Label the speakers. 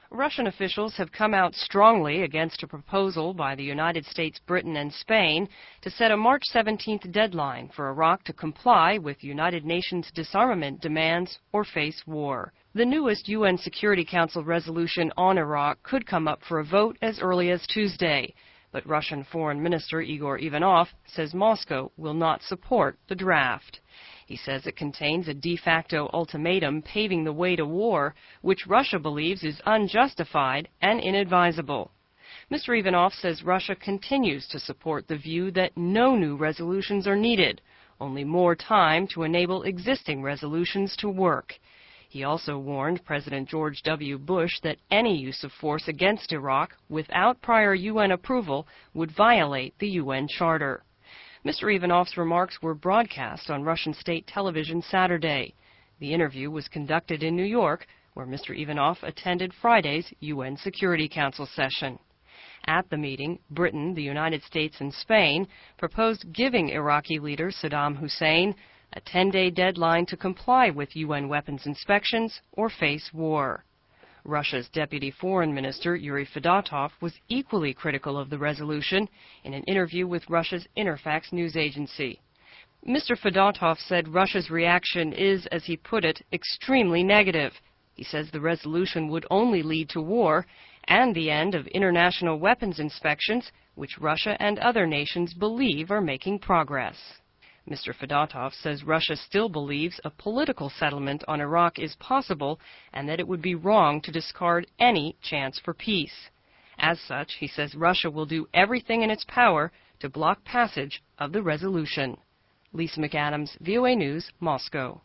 Speaker 1: Russian officials have come out strongly against a proposal by the United States, Britain, and Spain to set a March 17th deadline for Iraq to comply with United Nations disarmament demands or face war. The newest UN Security Council resolution on Iraq could come up for a vote as early as Tuesday, but Russian Foreign Minister Igor Ivanov says Moscow will not support the draft. He says it contains a de facto ultimatum paving the way to war, which Russia believes is unjustified and inadvisable. Mr. Ivanov says Russia continues to support the view that no new resolutions are needed, only more time to enable existing resolutions to work. He also warned President George W. Bush that any use of force against Iraq without prior UN approval would violate the UN Charter. Mr. Ivanov's remarks were broadcast on Russian state television Saturday. The interview was conducted in New York, where Mr. Ivanov attended Friday's UN Security Council session. At the meeting, Britain, the United States, and Spain proposed giving Iraqi leader Saddam Hussein a 10-day deadline to comply with UN weapons inspections or face war. Russia's Deputy Foreign Minister Yuri Fedotov was equally critical of the resolution in an interview with Russia's Interfax news agency. Mr. Fedotov said Russia's reaction is, as he put it, extremely negative. He says the resolution would only lead to war and the end of international weapons inspections, which Russia and other nations believe are making progress. Mr. Fedotov says Russia still believes a political settlement on Iraq is possible and that it would be wrong to discard any chance for peace. As such, he says Russia will do everything in its power to block passage of the resolution. Lisa McAdams, VOA News, Moscow.